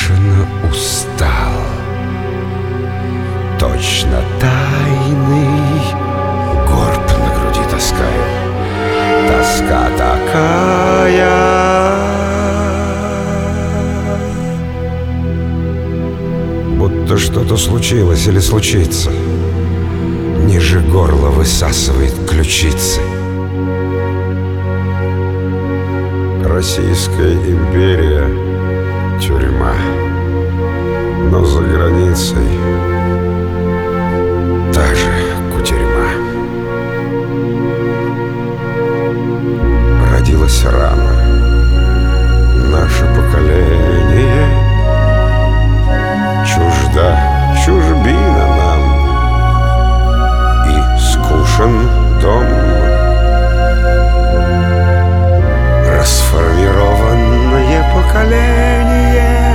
бешено устал. Точно тайный горб на груди таскаю. Тоска такая, будто что-то случилось или случится. Ниже горла высасывает ключицы. Российская империя — тюрьма, но за границей та же кутерьма. Родилось рано наше поколение, чужда чужбина нам, и скучен дом. Расформированное поколение,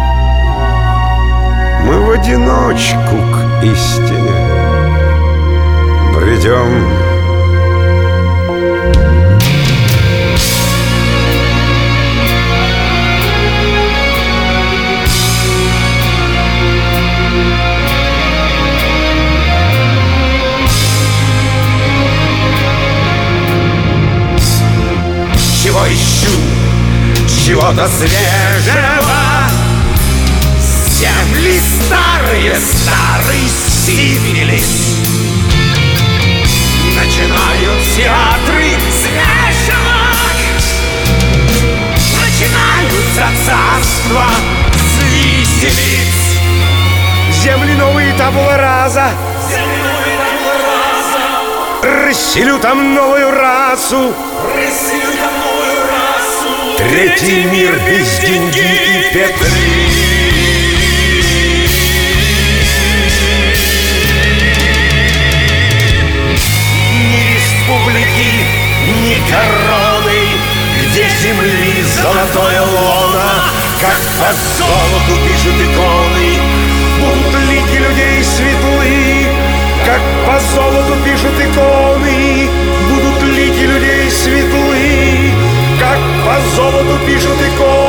мы в одиночку к истине бредем. Чего ищу? Чего-то свежего. Земли старые, старый сифилис. Начинают театры смешивать. Начинаются царства свистелиц. Земли новые табула раза. Расселю там новую расу. Третий мир без деньги и петлы. Ни республики, ни короны, где земли золотое лоно, как по золоту пишут иконы. Будут лики людей светлы, как по золоту пишут иконы. Будут лики людей светлы, как по золоту пишут иконы.